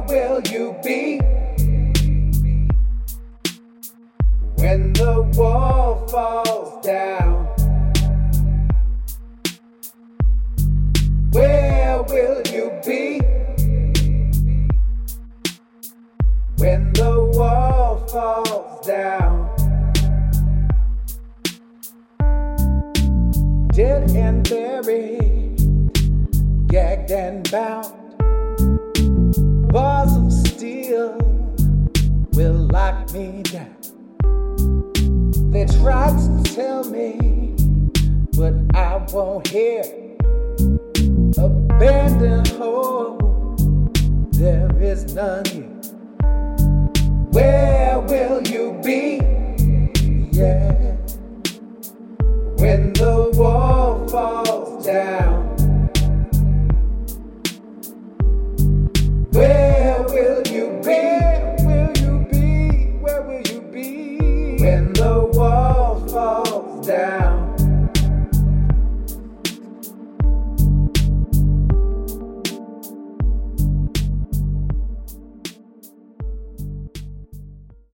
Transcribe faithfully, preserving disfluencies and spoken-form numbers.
will you be when the wall falls down? Where will you be when the wall falls down? Dead and buried, gagged and bound, bars of steel will lock me down. They tried to tell me, but I won't hear. Abandoned hope, there is none here. Where will you be? Yeah, when the wall falls down. Where will you be? Where will you be? Where will you be when the wall falls down?